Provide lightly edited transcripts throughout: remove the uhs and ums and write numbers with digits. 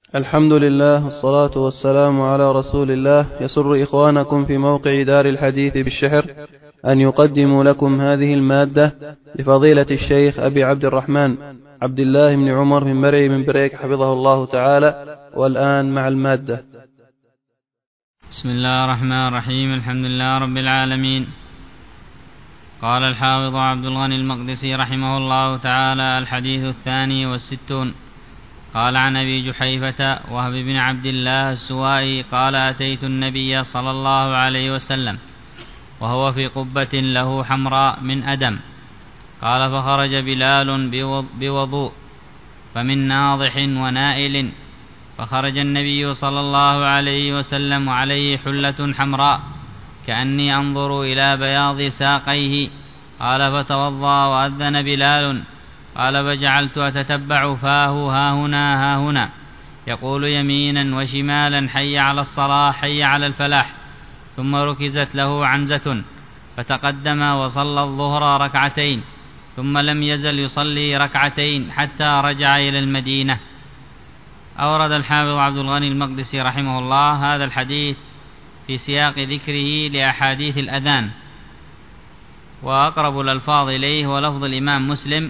الحمد لله والصلاة والسلام على رسول الله. يسر إخوانكم في موقع دار الحديث بالشحر أن يقدموا لكم هذه المادة لفضيلة الشيخ أبي عبد الرحمن عبد الله بن عمر بن مرعي بن بريك حفظه الله تعالى. والآن مع المادة. بسم الله الرحمن الرحيم. الحمد لله رب العالمين. قال الحافظ عبد الغني المقدسي رحمه الله تعالى: الحديث 62. قال عن أبي جحيفة وهب بن عبد الله السوائي قال: أتيت النبي صلى الله عليه وسلم وهو في قبة له حمراء من أدم. قال: فخرج بلال بوضوء فمن ناضح ونائل، فخرج النبي صلى الله عليه وسلم وعليه حلة حمراء كأني أنظر إلى بياض ساقيه. قال: فتوضأ وأذن بلال. قال: فجعلت أتتبع فاه ها هنا يقول يمينا وشمالا: حي على الصلاة، حي على الفلاح. ثم ركزت له عنزة فتقدم وصلى الظهر ركعتين، ثم لم يزل يصلي ركعتين حتى رجع إلى المدينة. أورد الحافظ عبد الغني المقدسي رحمه الله هذا الحديث في سياق ذكره لأحاديث الأذان، وأقرب الألفاظ إليه ولفظ الإمام مسلم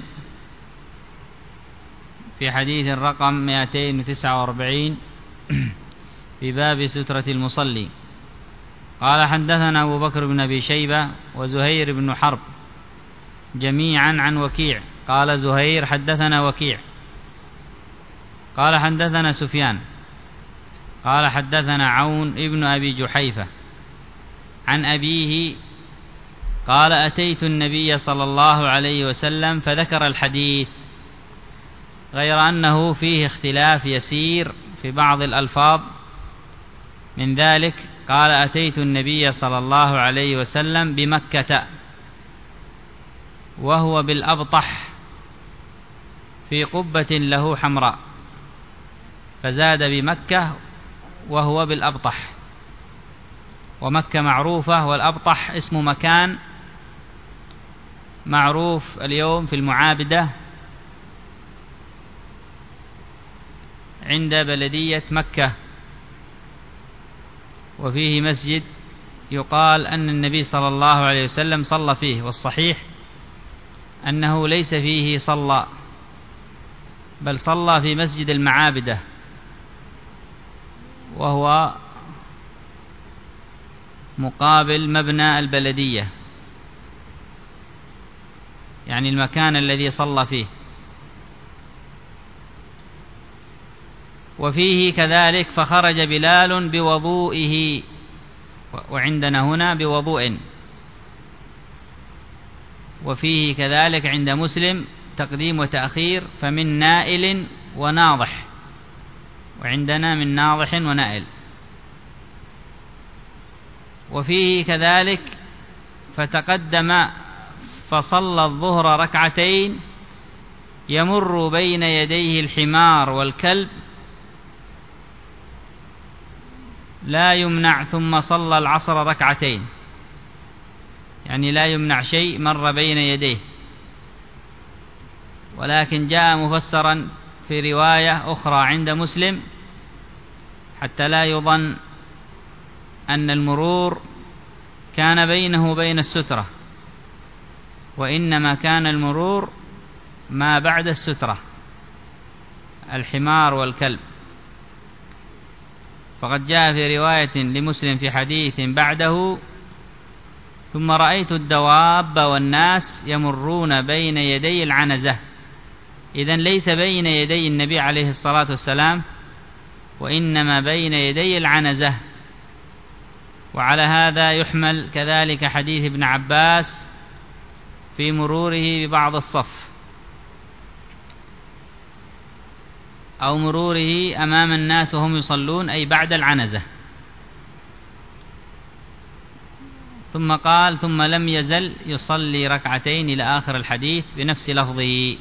في حديث الرقم 249 في باب سترة المصلي. قال: حدثنا أبو بكر بن أبي شيبة وزهير بن حرب جميعا عن وكيع. قال زهير: حدثنا وكيع. قال: حدثنا سفيان. قال: حدثنا عون ابن أبي جحيفة عن أبيه قال: أتيت النبي صلى الله عليه وسلم، فذكر الحديث، غير أنه فيه اختلاف يسير في بعض الألفاظ. من ذلك قال: أتيت النبي صلى الله عليه وسلم بمكة وهو بالأبطح في قبة له حمراء، فزاد بمكة وهو بالأبطح، ومكة معروفة والأبطح اسم مكان معروف اليوم في المعابدة عند بلدية مكة، وفيه مسجد يقال أن النبي صلى الله عليه وسلم صلى فيه، والصحيح أنه ليس فيه صلى، بل صلى في مسجد المعابدة، وهو مقابل مبنى البلدية، يعني المكان الذي صلى فيه. وفيه كذلك: فخرج بلال بوضوئه، وعندنا هنا بوضوء. وفيه كذلك عند مسلم تقديم وتأخير: فمن نائل وناضح، وعندنا من ناضح ونائل. وفيه كذلك: فتقدم فصلى الظهر ركعتين يمر بين يديه الحمار والكلب لا يمنع، ثم صلى العصر ركعتين، يعني لا يمنع شيء مر بين يديه. ولكن جاء مفسرا في رواية أخرى عند مسلم حتى لا يظن أن المرور كان بينه وبين السترة، وإنما كان المرور ما بعد السترة، الحمار والكلب. فقد جاء في رواية لمسلم في حديث بعده: ثم رأيت الدواب والناس يمرون بين يدي العنزة. إذن ليس بين يدي النبي عليه الصلاة والسلام، وإنما بين يدي العنزة. وعلى هذا يحمل كذلك حديث ابن عباس في مروره ببعض الصف، أو مروره أمام الناس وهم يصلون، أي بعد العنزة. ثم قال: ثم لم يزل يصلي ركعتين إلى آخر الحديث بنفس لفظه.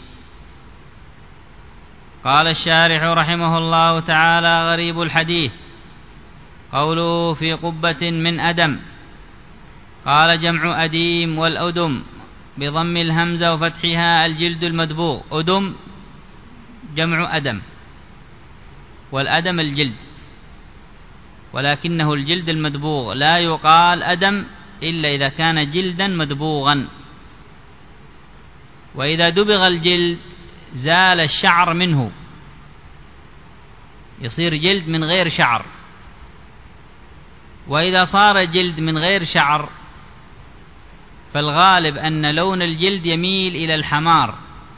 قال الشارح رحمه الله تعالى: غريب الحديث قوله في قبة من أدم. قال: جمع أديم، والأدم بضم الهمزة وفتحها الجلد المدبوغ. أدم جمع أدم. والأدم الجلد، ولكنه الجلد المدبوغ، لا يقال أدم إلا إذا كان جلدا مدبوغا. وإذا دبغ الجلد زال الشعر منه، يصير جلد من غير شعر. وإذا صار جلد من غير شعر فالغالب أن لون الجلد يميل إلى الحمار،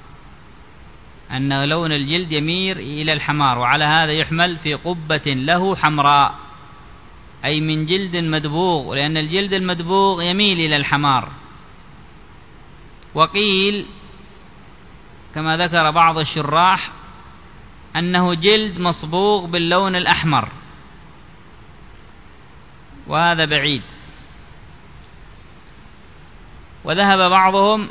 أن لون الجلد يميل إلى الحمار، وعلى هذا يحمل في قبة له حمراء، أي من جلد مدبوغ، لأن الجلد المدبوغ يميل إلى الحمار. وقيل كما ذكر بعض الشراح أنه جلد مصبوغ باللون الأحمر، وهذا بعيد. وذهب بعضهم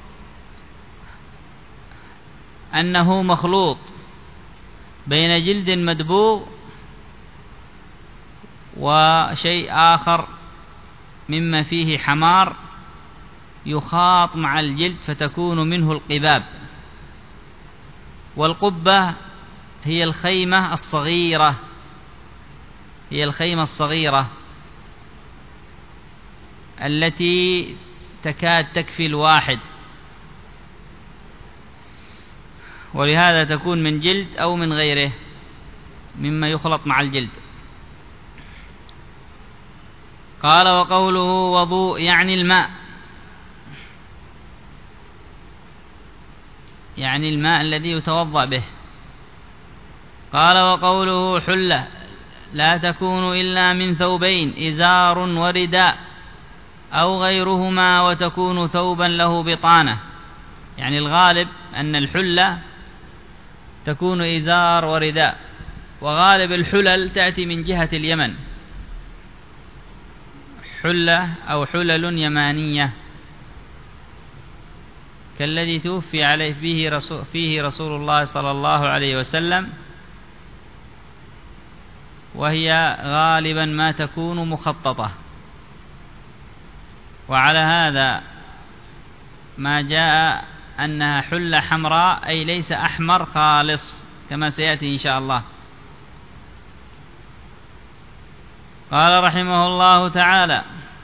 أنه مخلوط بين جلد مدبوغ وشيء آخر مما فيه حمار يخاط مع الجلد فتكون منه القباب. والقبة هي الخيمة الصغيرة، هي الخيمة الصغيرة التي تكاد تكفي الواحد، ولهذا تكون من جلد أو من غيره مما يخلط مع الجلد. قال وقوله وضوء يعني الماء، يعني الماء الذي يتوضأ به. قال وقوله حلة لا تكون إلا من ثوبين، إزار ورداء أو غيرهما، وتكون ثوبا له بطانة. يعني الغالب أن الحلة تكون إزار ورداء، وغالب الحلل تأتي من جهة اليمن، حلة أو حلل يمانية، كالذي توفي عليه فيه رسول الله صلى الله عليه وسلم، وهي غالبا ما تكون مخططة. وعلى هذا ما جاء أنها حلة حمراء، أي ليس أحمر خالص كما سيأتي إن شاء الله. قال رحمه الله تعالى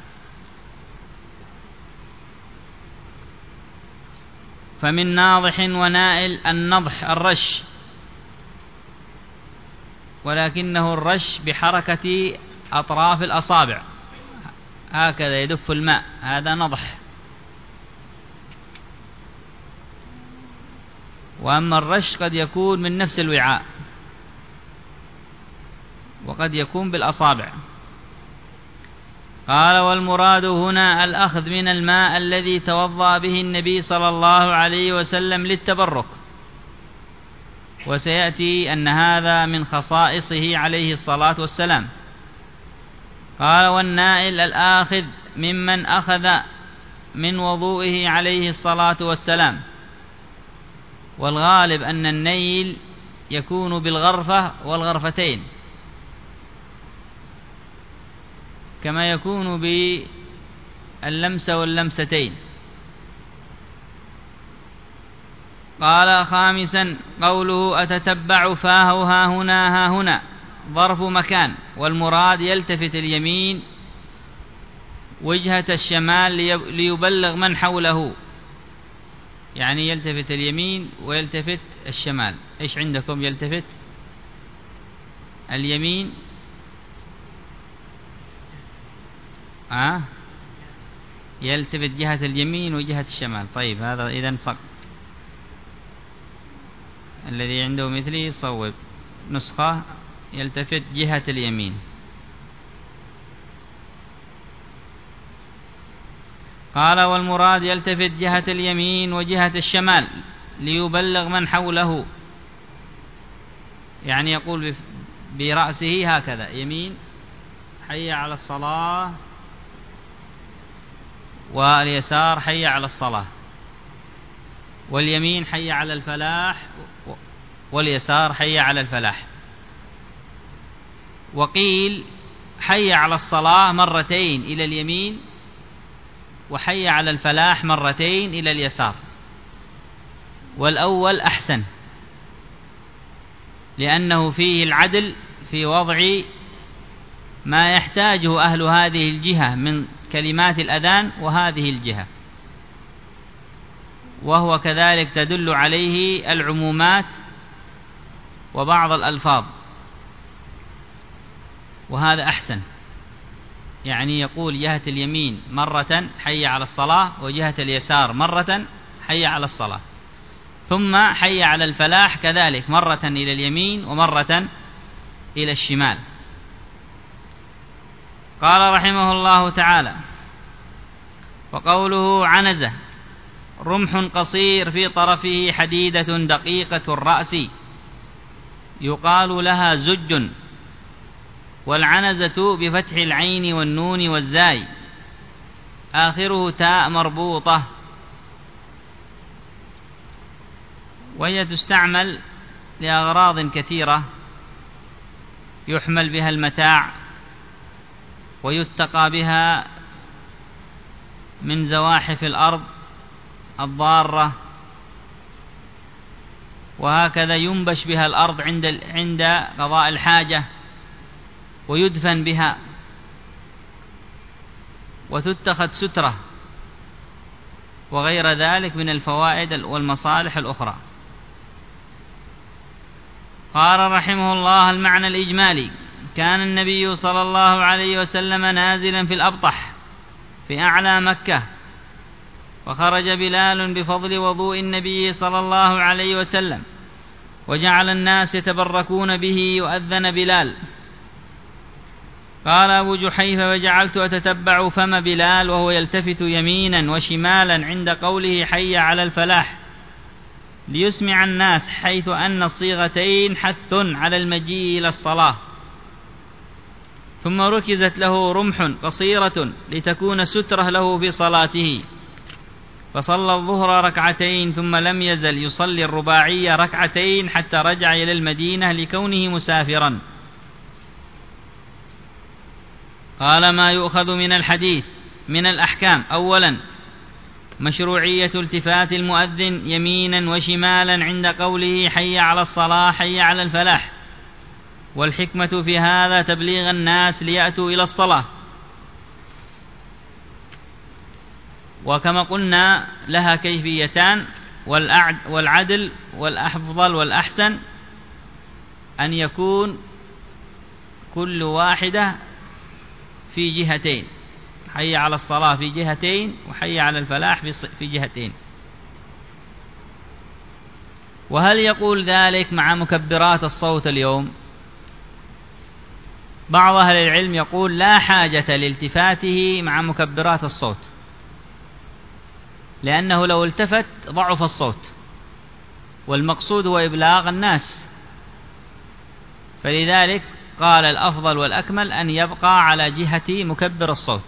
فمن ناضح ونائل النضح الرش، ولكنه الرش بحركة أطراف الأصابع هكذا يدف الماء، هذا نضح. وأما الرش قد يكون من نفس الوعاء، وقد يكون بالأصابع. قال والمراد هنا الأخذ من الماء الذي توضأ به النبي صلى الله عليه وسلم للتبرك، وسيأتي أن هذا من خصائصه عليه الصلاة والسلام. قال والنائل الآخذ ممن أخذ من وضوئه عليه الصلاة والسلام، والغالب أن النيل يكون بالغرفة والغرفتين، كما يكون باللمسة واللمستين. قال خامسا قوله أتتبع فاه ها هنا ها هنا ظرف مكان، والمراد يلتفت اليمين وجهة الشمال ليبلغ من حوله، يعني يلتفت اليمين ويلتفت الشمال. إيش عندكم يلتفت اليمين يلتفت جهة اليمين وجهة الشمال. طيب هذا إذن صق، الذي عنده مثلي يصوب نسخة يلتفت جهة اليمين. قال والمراد يلتفت جهة اليمين وجهة الشمال ليبلغ من حوله، يعني يقول برأسه هكذا يمين حي على الصلاة، واليسار حي على الصلاة، واليمين حي على الفلاح، واليسار حي على الفلاح. وقيل حي على الصلاة مرتين إلى اليمين، وحي على الفلاح مرتين إلى اليسار، والأول أحسن. لأنه فيه العدل في وضع ما يحتاجه أهل هذه الجهة من كلمات الأذان وهذه الجهة، وهو كذلك تدل عليه العمومات وبعض الألفاظ، وهذا أحسن. يعني يقول جهة اليمين مرة حي على الصلاة، وجهة اليسار مرة حي على الصلاة، ثم حي على الفلاح كذلك مرة إلى اليمين ومرة إلى الشمال. قال رحمه الله تعالى: وقوله عنزة رمح قصير في طرفه حديدة دقيقة الرأس يقال لها زج، والعنزة بفتح العين والنون والزاي، آخره تاء مربوطة، وهي تستعمل لأغراض كثيرة، يحمل بها المتاع، ويتقى بها من زواحف الأرض الضارة، وهكذا ينبش بها الأرض عند قضاء الحاجة، ويدفن بها، وتتخذ سترة، وغير ذلك من الفوائد والمصالح الأخرى. قال رحمه الله: المعنى الإجمالي: كان النبي صلى الله عليه وسلم نازلا في الأبطح في أعلى مكة، وخرج بلال بفضل وضوء النبي صلى الله عليه وسلم، وجعل الناس يتبركون به، يؤذن بلال. قال أبو جحيفة: وجعلت أتتبع فم بلال وهو يلتفت يمينا وشمالا عند قوله حي على الفلاح، ليسمع الناس، حيث أن الصيغتين حث على المجيء إلى الصلاة. ثم ركزت له رمح قصيرة لتكون سترة له في صلاته، فصلى الظهر ركعتين، ثم لم يزل يصلي الرباعية ركعتين حتى رجع إلى المدينة لكونه مسافرا. قال: ما يؤخذ من الحديث من الأحكام: أولا مشروعية التفات المؤذن يمينا وشمالا عند قوله حي على الصلاة حي على الفلاح، والحكمة في هذا تبليغ الناس ليأتوا إلى الصلاة. وكما قلنا لها كيفيتان: والعدل والأفضل والأحسن أن يكون كل واحدة في جهتين، حي على الصلاة في جهتين، وحي على الفلاح في جهتين. وهل يقول ذلك مع مكبرات الصوت اليوم؟ بعض أهل العلم يقول لا حاجة لالتفاته مع مكبرات الصوت، لأنه لو التفت ضعف الصوت، والمقصود هو إبلاغ الناس، فلذلك قال الأفضل والأكمل أن يبقى على جهة مكبر الصوت،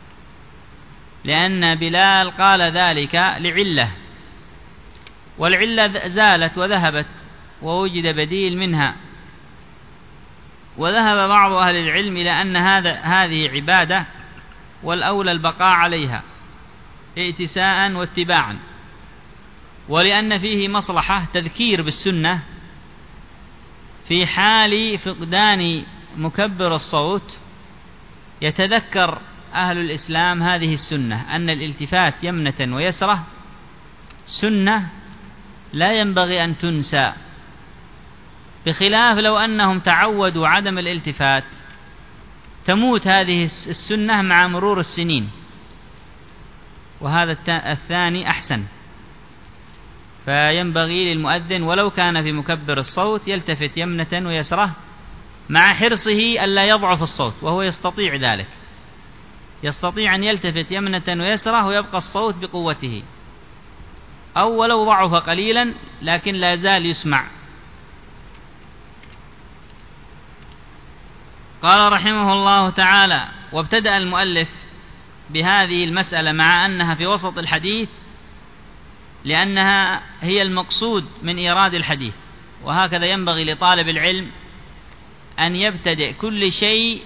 لأن بلال قال ذلك لعلة، والعلة زالت وذهبت ووجد بديل منها. وذهب بعض أهل العلم إلى أن هذه عبادة، والأولى البقاء عليها ائتساء واتباعا، ولأن فيه مصلحة تذكير بالسنة في حال فقدان مكبر الصوت. يتذكر أهل الإسلام هذه السنة، أن الالتفات يمنة ويسرة سنة لا ينبغي أن تنسى، بخلاف لو أنهم تعودوا عدم الالتفات تموت هذه السنة مع مرور السنين، وهذا الثاني أحسن. فينبغي للمؤذن ولو كان في مكبر الصوت يلتفت يمنة ويسرة، مع حرصه ألا يضعف الصوت، وهو يستطيع ذلك، يستطيع أن يلتفت يمنة ويسرة ويبقى الصوت بقوته، أو ولو ضعف قليلا لكن لا زال يسمع. قال رحمه الله تعالى: وابتدأ المؤلف بهذه المسألة مع أنها في وسط الحديث، لأنها هي المقصود من إيراد الحديث، وهكذا ينبغي لطالب العلم أن يبتدئ كل شيء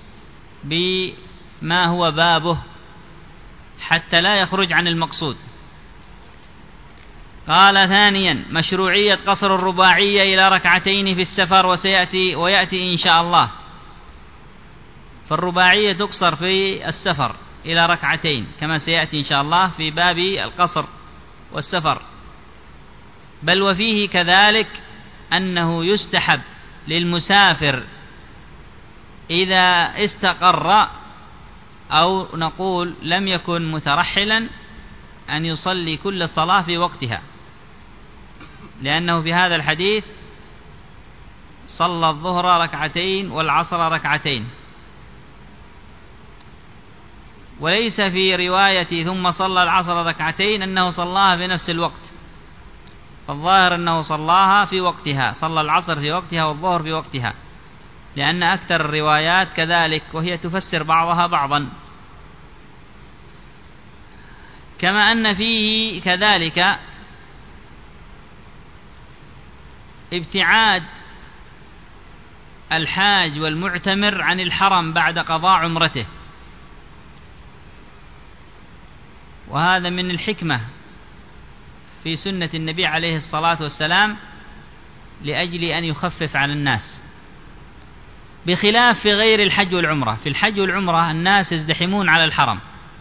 بما هو بابه حتى لا يخرج عن المقصود. قال ثانيا مشروعية قصر الرباعية إلى ركعتين في السفر ويأتي إن شاء الله. فالرباعية تقصر في السفر إلى ركعتين كما سيأتي إن شاء الله في باب القصر والسفر. بل وفيه كذلك أنه يستحب للمسافر إذا استقر أو نقول لم يكن مترحلا أن يصلي كل صلاة في وقتها، لأنه في هذا الحديث صلى الظهر ركعتين والعصر ركعتين، وليس في رواية ثم صلى العصر ركعتين أنه صلاها في نفس الوقت، فالظاهر أنه صلاها في وقتها، صلى العصر في وقتها والظهر في وقتها، لأن أكثر الروايات كذلك وهي تفسر بعضها بعضا. كما أن فيه كذلك ابتعاد الحاج والمعتمر عن الحرم بعد قضاء عمرته، وهذا من الحكمة في سنة النبي عليه الصلاة والسلام لأجل أن يخفف على الناس، بخلاف في غير الحج والعمرة. في الحج والعمرة الناس يزدحمون على الحرم،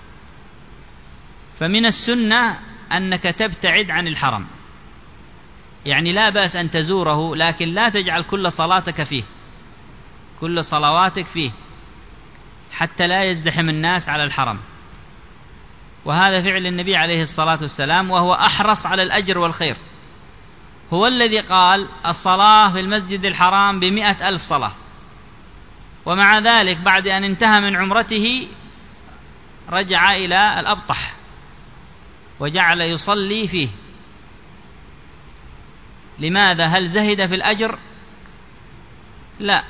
فمن السنة أنك تبتعد عن الحرم، يعني لا بأس أن تزوره لكن لا تجعل كل صلاتك فيه، كل صلواتك فيه، حتى لا يزدحم الناس على الحرم. وهذا فعل النبي عليه الصلاة والسلام، وهو أحرص على الأجر والخير، هو الذي قال الصلاة في المسجد الحرام ب100,000 صلاة، ومع ذلك بعد أن انتهى من عمرته رجع إلى الأبطح وجعل يصلي فيه. لماذا؟ هل زهد في الأجر؟ لا،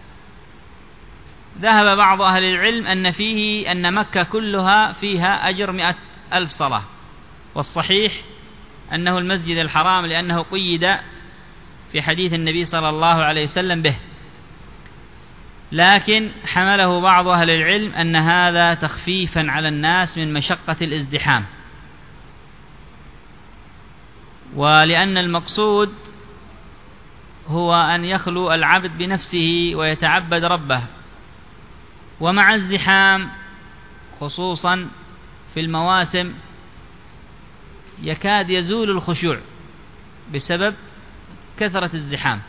ذهب بعض أهل العلم أن مكة كلها فيها أجر 100,000 صلاة، والصحيح أنه المسجد الحرام، لأنه قيد في حديث النبي صلى الله عليه وسلم به. لكن حمله بعض أهل العلم أن هذا تخفيفا على الناس من مشقة الازدحام، ولأن المقصود هو أن يخلو العبد بنفسه ويتعبد ربه، ومع الزحام خصوصا في المواسم يكاد يزول الخشوع بسبب كثرة الزحام،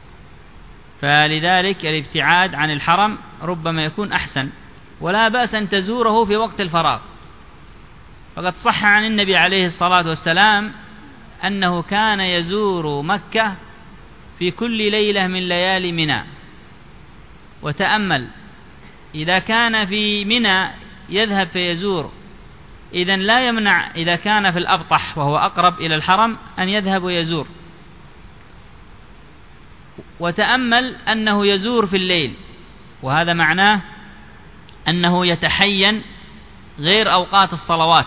فلذلك الابتعاد عن الحرم ربما يكون أحسن، ولا بأس أن تزوره في وقت الفراغ. فقد صح عن النبي عليه الصلاة والسلام أنه كان يزور مكة في كل ليلة من ليالي منى. وتأمل، إذا كان في منى يذهب فيزور، إذن لا يمنع إذا كان في الأبطح وهو أقرب إلى الحرم أن يذهب ويزور. وتأمل أنه يزور في الليل، وهذا معناه أنه يتحين غير أوقات الصلوات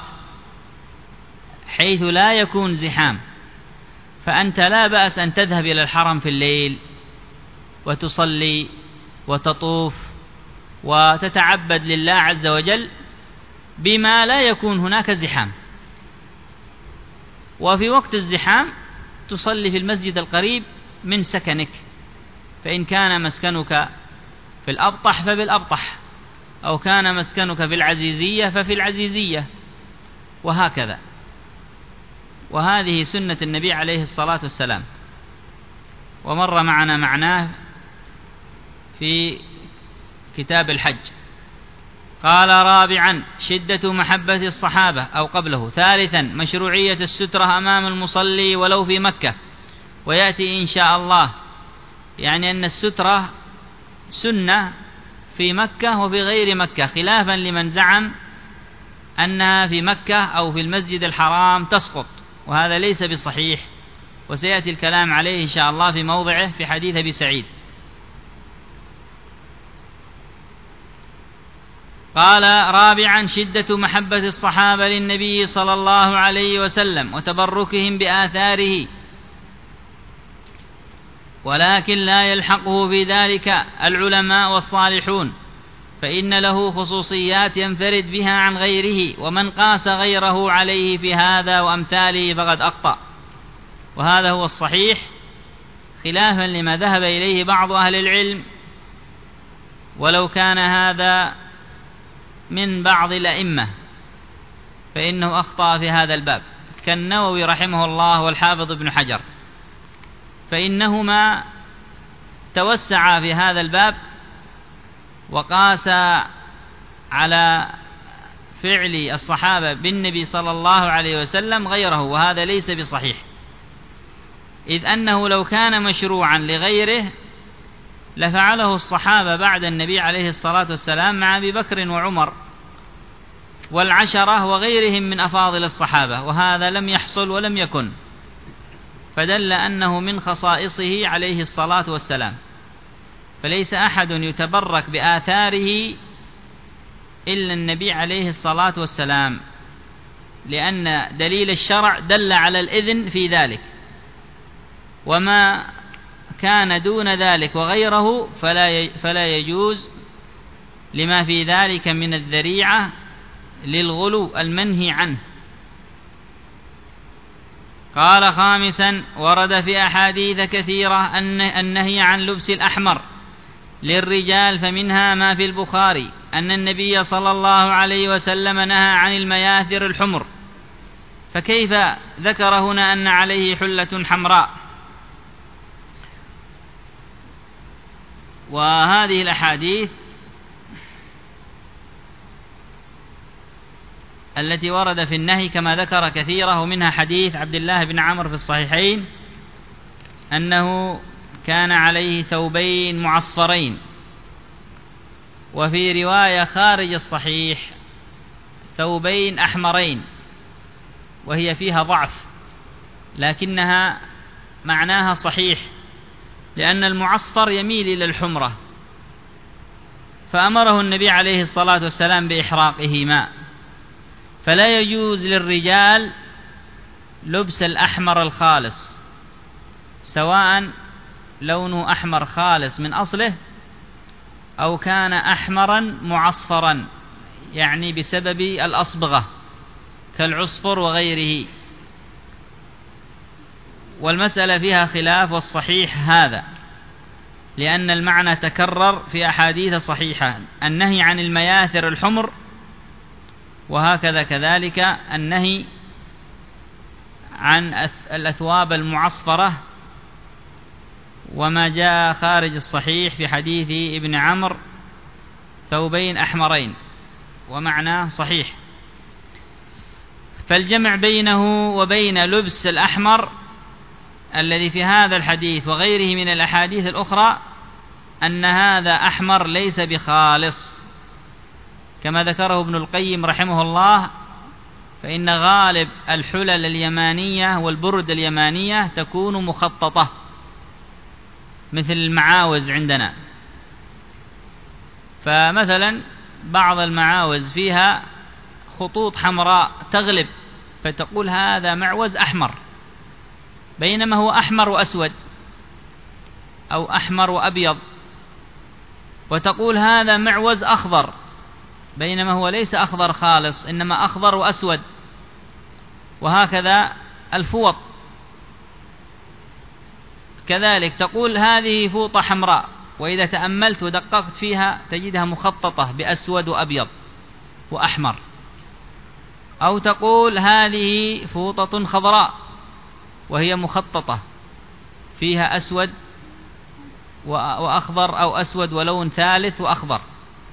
حيث لا يكون زحام، فأنت لا بأس أن تذهب إلى الحرم في الليل وتصلي وتطوف وتتعبد لله عز وجل بما لا يكون هناك زحام. وفي وقت الزحام تصلي في المسجد القريب من سكنك، فإن كان مسكنك في الأبطح فبالأبطح، أو كان مسكنك في العزيزية ففي العزيزية، وهكذا. وهذه سنة النبي عليه الصلاة والسلام، ومر معنا معناه في كتاب الحج. قال رابعا شدة محبة الصحابة أو قبله. ثالثا مشروعية السترة أمام المصلي ولو في مكة، ويأتي إن شاء الله، يعني أن السترة سنة في مكة وفي غير مكة، خلافا لمن زعم أنها في مكة أو في المسجد الحرام تسقط، وهذا ليس بصحيح، وسيأتي الكلام عليه إن شاء الله في موضعه في حديث أبي سعيد. قال رابعا شدة محبة الصحابة للنبي صلى الله عليه وسلم وتبركهم بآثاره، ولكن لا يلحقه في ذلك العلماء والصالحون، فإن له خصوصيات ينفرد بها عن غيره، ومن قاس غيره عليه في هذا وأمثاله فقد أخطأ. وهذا هو الصحيح، خلافا لما ذهب إليه بعض أهل العلم، ولو كان هذا من بعض الأئمة فإنه أخطأ في هذا الباب، كالنووي رحمه الله والحافظ ابن حجر، فإنهما توسعا في هذا الباب وقاسا على فعل الصحابة بالنبي صلى الله عليه وسلم غيره، وهذا ليس بصحيح، إذ أنه لو كان مشروعا لغيره لفعله الصحابة بعد النبي عليه الصلاة والسلام مع أبي بكر وعمر والعشرة وغيرهم من أفاضل الصحابة، وهذا لم يحصل ولم يكن، فدل أنه من خصائصه عليه الصلاة والسلام، فليس أحد يتبرك بآثاره إلا النبي عليه الصلاة والسلام، لأن دليل الشرع دل على الإذن في ذلك، وما كان دون ذلك وغيره فلا يجوز لما في ذلك من الذريعة للغلو المنهي عنه. قال: خامسا، ورد في أحاديث كثيرة النهي عن لبس الأحمر للرجال، فمنها ما في البخاري أن النبي صلى الله عليه وسلم نهى عن المياثر الحمر، فكيف ذكر هنا أن عليه حلة حمراء؟ وهذه الأحاديث التي ورد في النهي كما ذكر كثيرة، ومنها حديث عبد الله بن عمرو في الصحيحين أنه كان عليه ثوبين معصفرين، وفي رواية خارج الصحيح ثوبين أحمرين، وهي فيها ضعف لكنها معناها صحيح، لأن المعصفر يميل إلى الحمرة، فأمره النبي عليه الصلاة والسلام بإحراقهما، فلا يجوز للرجال لبس الأحمر الخالص، سواء لونه أحمر خالص من أصله أو كان أحمرا معصفرا، يعني بسبب الأصبغة كالعصفر وغيره، والمسألة فيها خلاف، والصحيح هذا، لأن المعنى تكرر في أحاديث صحيحة، النهي عن المياثر الحمر، وهكذا كذلك النهي عن الأثواب المعصفرة، وما جاء خارج الصحيح في حديث ابن عمرو ثوبين أحمرين، ومعناه صحيح. فالجمع بينه وبين لبس الأحمر الذي في هذا الحديث وغيره من الأحاديث الأخرى أن هذا أحمر ليس بخالص، كما ذكره ابن القيم رحمه الله، فإن غالب الحلل اليمانية والبرد اليمانية تكون مخططة مثل المعاوز عندنا، فمثلا بعض المعاوز فيها خطوط حمراء تغلب، فتقول هذا معوز أحمر، بينما هو أحمر وأسود أو أحمر وأبيض، وتقول هذا معوز أخضر، بينما هو ليس أخضر خالص، إنما أخضر وأسود، وهكذا الفوط كذلك، تقول هذه فوطة حمراء، وإذا تأملت ودققت فيها تجدها مخططة بأسود وأبيض وأحمر، أو تقول هذه فوطة خضراء وهي مخططة فيها أسود وأخضر، أو أسود ولون ثالث وأخضر،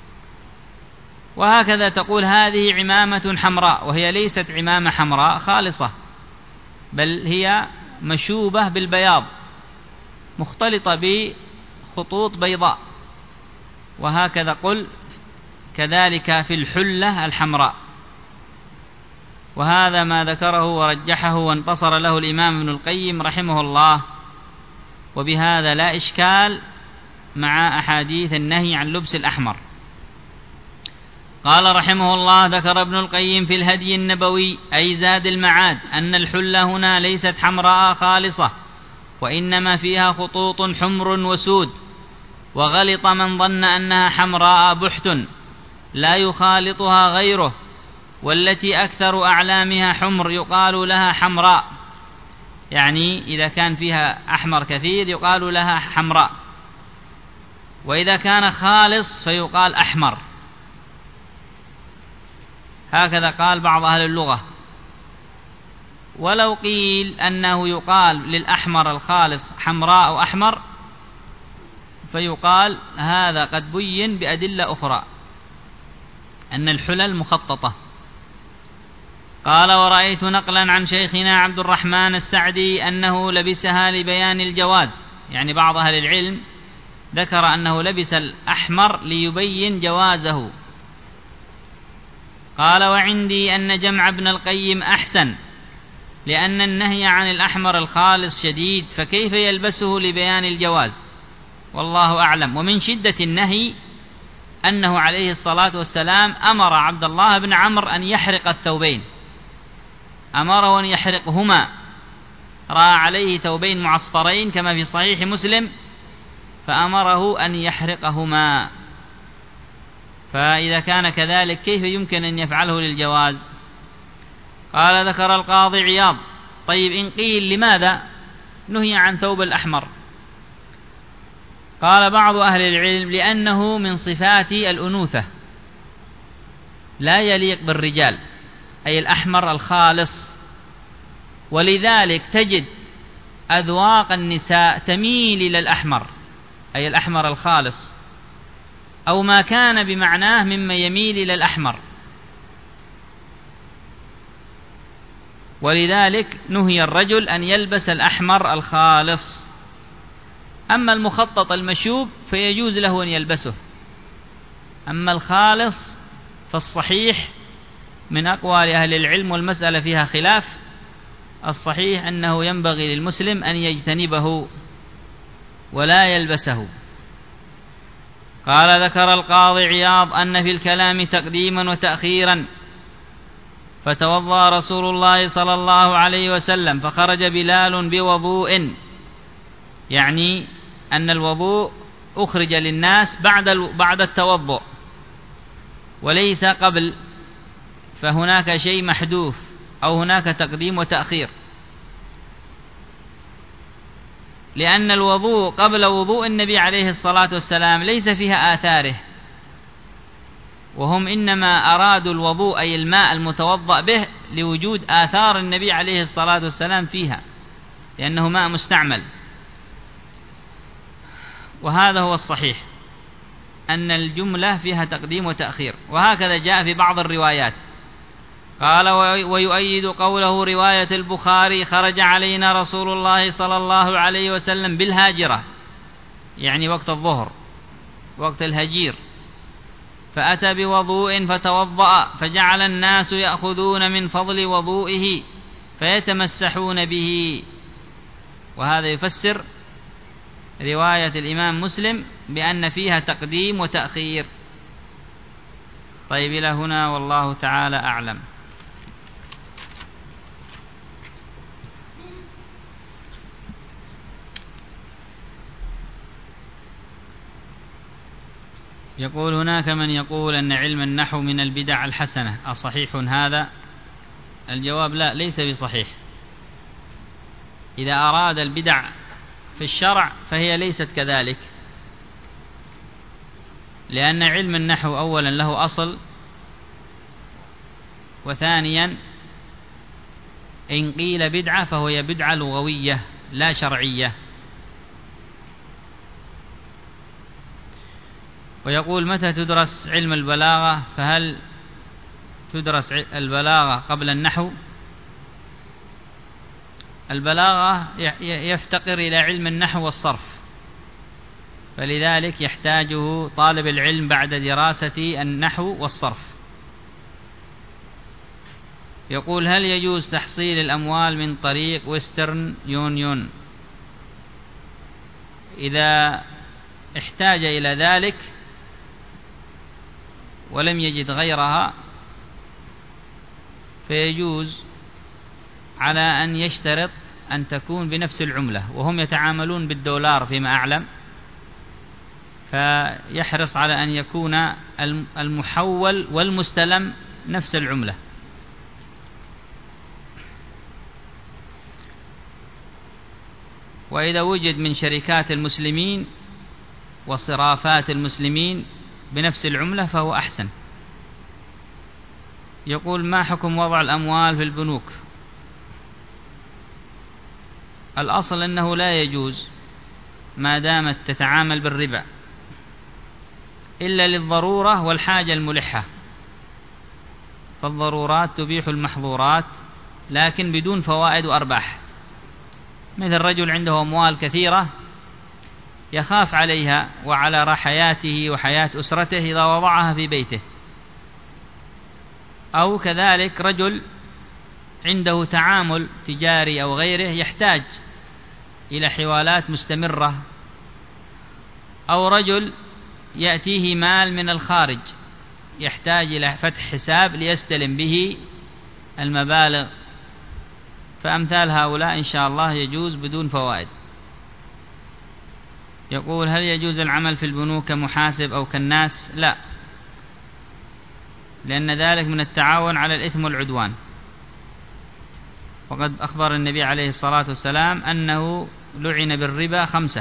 وهكذا تقول هذه عمامة حمراء، وهي ليست عمامة حمراء خالصة، بل هي مشوبة بالبياض مختلطة بخطوط بيضاء، وهكذا قل كذلك في الحلة الحمراء. وهذا ما ذكره ورجحه وانتصر له الإمام ابن القيم رحمه الله، وبهذا لا إشكال مع أحاديث النهي عن لبس الأحمر. قال رحمه الله: ذكر ابن القيم في الهدي النبوي أي زاد المعاد أن الحلة هنا ليست حمراء خالصة، وإنما فيها خطوط حمر وسود، وغلط من ظن أنها حمراء بحت لا يخالطها غيره، والتي أكثر أعلامها حمر يقال لها حمراء، يعني إذا كان فيها أحمر كثير يقال لها حمراء، وإذا كان خالص فيقال أحمر. هكذا قال بعض أهل اللغة. ولو قيل أنه يقال للأحمر الخالص حمراء أو أحمر فيقال هذا قد بين بأدلة أخرى أن الحلل مخططة. قال: ورأيت نقلا عن شيخنا عبد الرحمن السعدي أنه لبسها لبيان الجواز، يعني بعض أهل العلم ذكر أنه لبس الأحمر ليبين جوازه. قال: وعندي أن جمع ابن القيم أحسن، لأن النهي عن الأحمر الخالص شديد، فكيف يلبسه لبيان الجواز؟ والله أعلم. ومن شدة النهي أنه عليه الصلاة والسلام أمر عبد الله بن عمرو أن يحرق الثوبين، أمره أن يحرقهما، رأى عليه ثوبين معصفرين كما في صحيح مسلم فأمره أن يحرقهما. فإذا كان كذلك كيف يمكن أن يفعله للجواز؟ قال: ذكر القاضي عياض: طيب إن قيل لماذا نهي عن ثوب الأحمر؟ قال بعض أهل العلم: لأنه من صفات الأنوثة لا يليق بالرجال، أي الأحمر الخالص، ولذلك تجد أذواق النساء تميل إلى الأحمر، أي الأحمر الخالص، أو ما كان بمعناه مما يميل إلى الأحمر، ولذلك نهي الرجل أن يلبس الأحمر الخالص. أما المخطط المشوب فيجوز له أن يلبسه، أما الخالص فالصحيح من أقوال أهل العلم، والمسألة فيها خلاف، الصحيح أنه ينبغي للمسلم أن يجتنبه ولا يلبسه. قال: ذكر القاضي عياض أن في الكلام تقديما وتأخيرا، فتوضأ رسول الله صلى الله عليه وسلم فخرج بلال بوضوء، يعني أن الوضوء أخرج للناس بعد التوضؤ وليس قبل، فهناك شيء محذوف أو هناك تقديم وتأخير، لأن الوضوء قبل وضوء النبي عليه الصلاة والسلام ليس فيها آثاره، وهم إنما أرادوا الوضوء أي الماء المتوضأ به لوجود آثار النبي عليه الصلاة والسلام فيها، لأنه ماء مستعمل. وهذا هو الصحيح، أن الجملة فيها تقديم وتأخير، وهكذا جاء في بعض الروايات. قال: ويؤيد قوله رواية البخاري: خرج علينا رسول الله صلى الله عليه وسلم بالهاجرة، يعني وقت الظهر، وقت الهجير، فأتى بوضوء فتوضأ، فجعل الناس يأخذون من فضل وضوئه فيتمسحون به. وهذا يفسر رواية الإمام مسلم بأن فيها تقديم وتأخير. طيب، إلى هنا والله تعالى أعلم. يقول: هناك من يقول أن علم النحو من البدع الحسنة، أصحيح هذا؟ الجواب: لا، ليس بصحيح. إذا أراد البدع في الشرع فهي ليست كذلك، لأن علم النحو أولا له أصل، وثانيا إن قيل بدعة فهي بدعة لغوية لا شرعية. ويقول: متى تدرس علم البلاغة؟ فهل تدرس البلاغة قبل النحو؟ البلاغة يفتقر إلى علم النحو والصرف، فلذلك يحتاجه طالب العلم بعد دراسة النحو والصرف. يقول: هل يجوز تحصيل الأموال من طريق ويسترن يونيون؟ إذا احتاج إلى ذلك ولم يجد غيرها فيجوز على أن يشترط أن تكون بنفس العملة، وهم يتعاملون بالدولار فيما أعلم، فيحرص على أن يكون المحول والمستلم نفس العملة. وإذا وجد من شركات المسلمين وصرافات المسلمين بنفس العملة فهو أحسن. يقول: ما حكم وضع الأموال في البنوك؟ الأصل أنه لا يجوز ما دامت تتعامل بالربا إلا للضرورة والحاجة الملحة، فالضرورات تبيح المحظورات لكن بدون فوائد وأرباح. مثل رجل عنده أموال كثيرة يخاف عليها وعلى حياته وحياة أسرته إذا وضعها في بيته، أو كذلك رجل عنده تعامل تجاري أو غيره يحتاج إلى حوالات مستمرة، أو رجل يأتيه مال من الخارج يحتاج إلى فتح حساب ليستلم به المبالغ، فأمثال هؤلاء إن شاء الله يجوز بدون فوائد. يقول: هل يجوز العمل في البنوك كمحاسب أو كالناس؟ لا، لأن ذلك من التعاون على الإثم والعدوان، وقد أخبر النبي عليه الصلاة والسلام أنه لعن بالربا 5،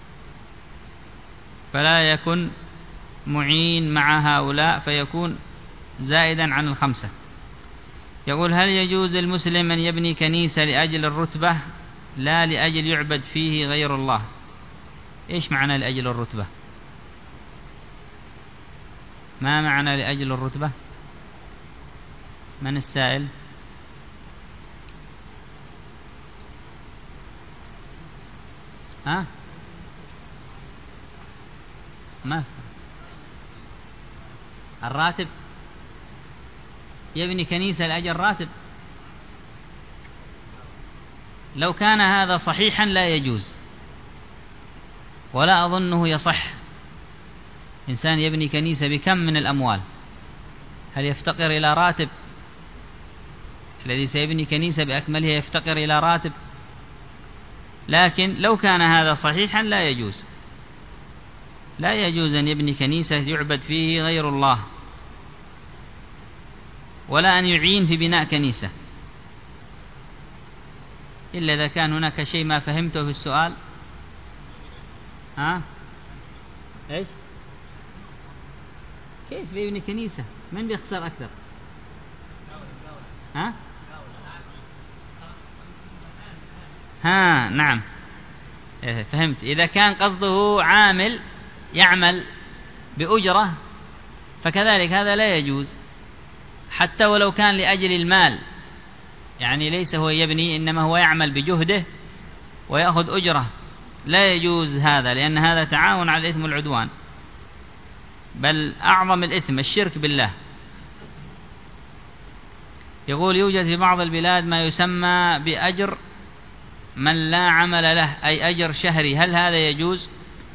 فلا يكن معين مع هؤلاء فيكون زائدا عن 5. يقول: هل يجوز المسلم أن يبني كنيسة لأجل الرتبة لا لأجل يعبد فيه غير الله؟ إيش معنى لأجل الرتبة؟ ما معنى لأجل الرتبة؟ من السائل؟ ما الراتب؟ يبني كنيسة لأجل راتب؟ لو كان هذا صحيحا لا يجوز، ولا أظنه يصح. إنسان يبني كنيسة بكم من الأموال، هل يفتقر إلى راتب؟ الذي سيبني كنيسة بأكملها يفتقر إلى راتب؟ لكن لو كان هذا صحيحا لا يجوز، لا يجوز أن يبني كنيسة يعبد فيه غير الله، ولا أن يعين في بناء كنيسة، إلا إذا كان هناك شيء ما فهمته في السؤال. إيش؟ كيف بيبني كنيسة؟ من بيخسر أكثر؟ نعم، فهمت. إذا كان قصده عامل يعمل بأجرة فكذلك هذا لا يجوز، حتى ولو كان لأجل المال، يعني ليس هو يبني إنما هو يعمل بجهده ويأخذ أجرة، لا يجوز هذا، لأن هذا تعاون على الإثم والعدوان، بل أعظم الإثم الشرك بالله. يقول: يوجد في بعض البلاد ما يسمى بأجر من لا عمل له، أي أجر شهري، هل هذا يجوز؟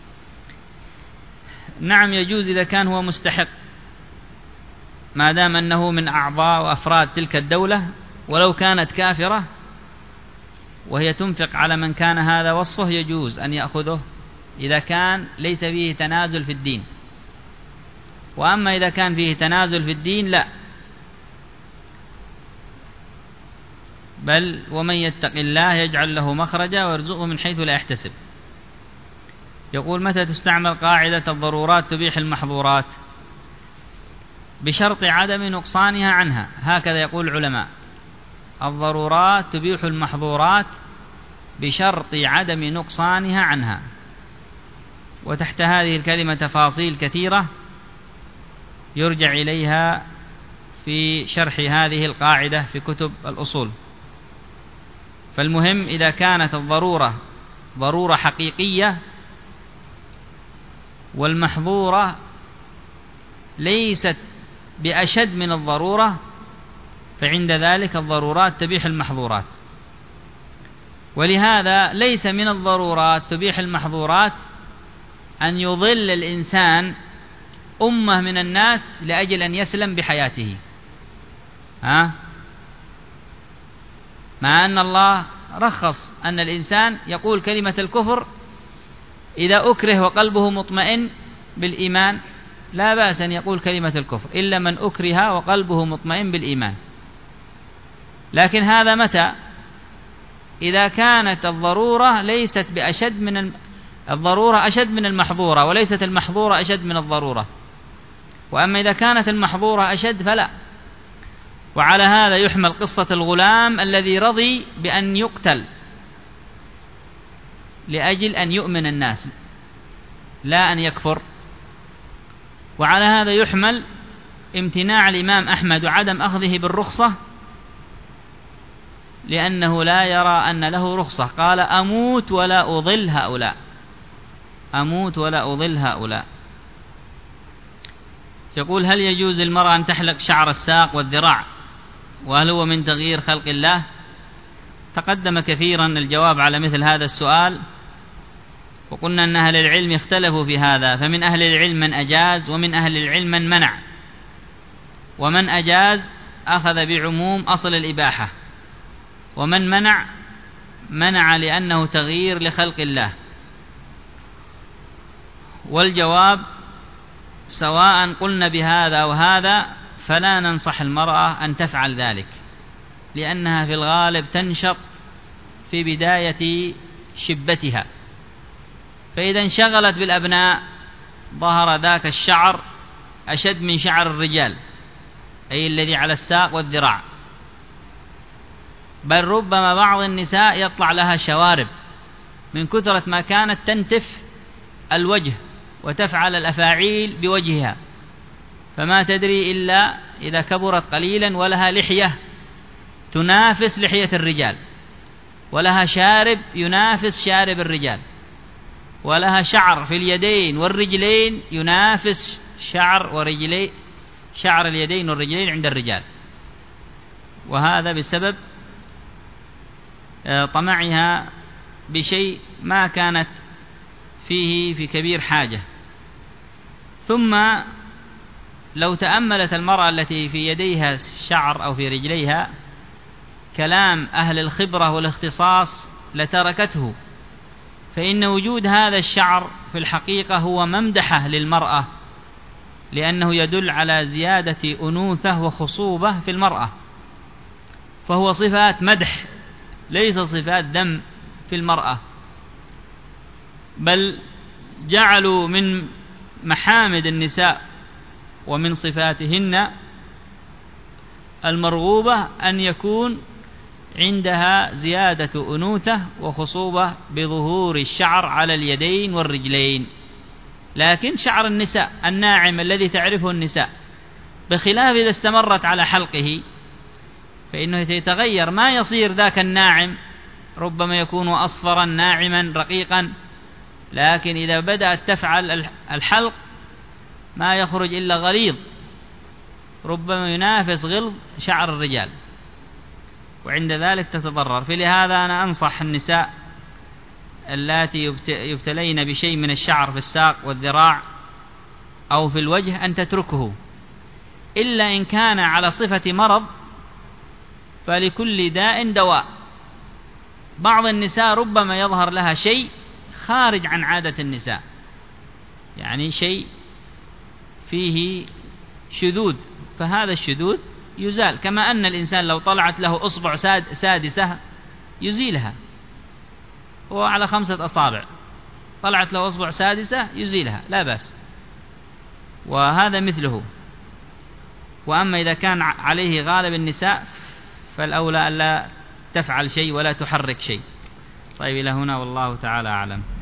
نعم يجوز إذا كان هو مستحق، ما دام أنه من أعضاء وأفراد تلك الدولة، ولو كانت كافرة وهي تنفق على من كان هذا وصفه يجوز أن يأخذه إذا كان ليس فيه تنازل في الدين. وأما إذا كان فيه تنازل في الدين لا، بل ومن يتق الله يجعل له مخرجا ويرزقه من حيث لا يحتسب. يقول: متى تستعمل قاعدة الضرورات تبيح المحظورات؟ بشرط عدم نقصانها عنها، هكذا يقول العلماء: الضرورات تبيح المحظورات بشرط عدم نقصانها عنها. وتحت هذه الكلمة تفاصيل كثيرة يرجع إليها في شرح هذه القاعدة في كتب الأصول. فالمهم إذا كانت الضرورة ضرورة حقيقية والمحظورة ليست بأشد من الضرورة، فعند ذلك الضرورات تبيح المحظورات. ولهذا ليس من الضرورات تبيح المحظورات أن يضل الإنسان أمة من الناس لأجل أن يسلم بحياته، مع أن الله رخص أن الإنسان يقول كلمة الكفر إذا أكره وقلبه مطمئن بالإيمان، لا بأس أن يقول كلمة الكفر إلا من أكره وقلبه مطمئن بالإيمان. لكن هذا متى؟ إذا كانت الضرورة ليست بأشد من الضرورة أشد من المحظورة، وليست المحظورة أشد من الضرورة. وأما إذا كانت المحظورة أشد فلا. وعلى هذا يحمل قصة الغلام الذي رضي بأن يقتل لأجل أن يؤمن الناس لا أن يكفر. وعلى هذا يحمل امتناع الإمام أحمد وعدم أخذه بالرخصة لأنه لا يرى أن له رخصة. قال أموت ولا أضل هؤلاء، أموت ولا أضل هؤلاء. يقول: هل يجوز للمرأة أن تحلق شعر الساق والذراع، وهل هو من تغيير خلق الله؟ تقدم كثيرا الجواب على مثل هذا السؤال، وقلنا أن أهل العلم اختلفوا في هذا، فمن أهل العلم من أجاز، ومن أهل العلم من منع. ومن أجاز أخذ بعموم أصل الإباحة، ومن منع لأنه تغيير لخلق الله. والجواب سواء قلنا بهذا وهذا فلا ننصح المرأة أن تفعل ذلك، لأنها في الغالب تنشط في بداية شبتها، فإذا انشغلت بالأبناء ظهر ذاك الشعر أشد من شعر الرجال، أي الذي على الساق والذراع. بل ربما بعض النساء يطلع لها شوارب من كثرة ما كانت تنتف الوجه وتفعل الأفاعيل بوجهها، فما تدري إلا إذا كبرت قليلا ولها لحية تنافس لحية الرجال، ولها شارب ينافس شارب الرجال، ولها شعر في اليدين والرجلين ينافس شعر اليدين والرجلين عند الرجال. وهذا بسبب طمعها بشيء ما كانت فيه في كبير حاجة. ثم لو تأملت المرأة التي في يديها الشعر أو في رجليها كلام أهل الخبرة والاختصاص لتركته، فإن وجود هذا الشعر في الحقيقة هو ممدحة للمرأة، لأنه يدل على زيادة أنوثة وخصوبة في المرأة، فهو صفات مدح ليس صفات ذم في المرأة. بل جعلوا من محامد النساء ومن صفاتهن المرغوبة أن يكون عندها زيادة أنوثة وخصوبة بظهور الشعر على اليدين والرجلين. لكن شعر النساء الناعم الذي تعرفه النساء، بخلاف إذا استمرت على حلقه فإنه يتغير، ما يصير ذاك الناعم، ربما يكون أصفرا ناعما رقيقا، لكن إذا بدأت تفعل الحلق ما يخرج إلا غليظ، ربما ينافس غلظ شعر الرجال، وعند ذلك تتضرر. فلهذا أنا أنصح النساء اللاتي يبتلين بشيء من الشعر في الساق والذراع أو في الوجه أن تتركه، إلا إن كان على صفة مرض، فلكل داء دواء. بعض النساء ربما يظهر لها شيء خارج عن عادة النساء، يعني شيء فيه شذوذ، فهذا الشذوذ يزال، كما أن الإنسان لو طلعت له أصبع سادسة يزيلها، هو على 5 أصابع طلعت له أصبع سادسة يزيلها لا بأس، وهذا مثله. وأما إذا كان عليه غالب النساء فالأولى ألا تفعل شيء ولا تحرك شيء. طيب إلى هنا والله تعالى أعلم.